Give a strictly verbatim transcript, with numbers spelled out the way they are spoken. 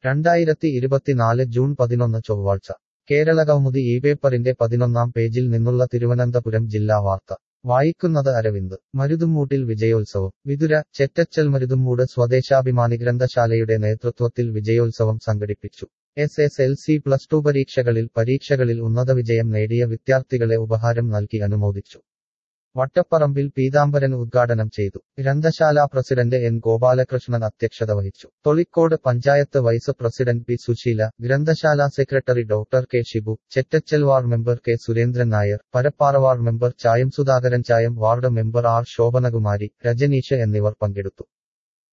രണ്ടായിരത്തി ഇരുപത്തിനാല് ജൂൺ പതിനൊന്ന് ചൊവ്വാഴ്ച കേരളകൗമുദി ഈ പേപ്പറിന്റെ പതിനൊന്നാം പേജിൽ നിന്നുള്ള തിരുവനന്തപുരം ജില്ലാ വാർത്ത വായിക്കുന്നത് അരവിന്ദ് മരുതുമ്മൂട്ടിൽ വിജയോത്സവം വിതുര ചെറ്റച്ചൽ മരുതുമ്മൂട് സ്വദേശാഭിമാനി ഗ്രന്ഥശാലയുടെ നേതൃത്വത്തിൽ വിജയോത്സവം സംഘടിപ്പിച്ചു S S L C plus two പരീക്ഷകളിൽ പരീക്ഷകളിൽ ഉന്നത വിജയം നേടിയ വിദ്യാർത്ഥികളെ ഉപഹാരം നൽകി അനുമോദിച്ചു വട്ടപ്പറമ്പിൽ പീതാംബരൻ ഉദ്ഘാടനം ചെയ്തു ഗ്രന്ഥശാല പ്രസിഡന്റ് എൻ ഗോപാലകൃഷ്ണൻ അധ്യക്ഷത വഹിച്ചു Tholicode panchayat vice president P Susheela ഗ്രന്ഥശാല secretary doctor K Shibu Chettachal ward member K Surendran Nair Parappara ward member Chayam Sudhakaran Chayam ward member R Shobhanakumari Rajaneesh എന്നിവർ പങ്കെടുത്തു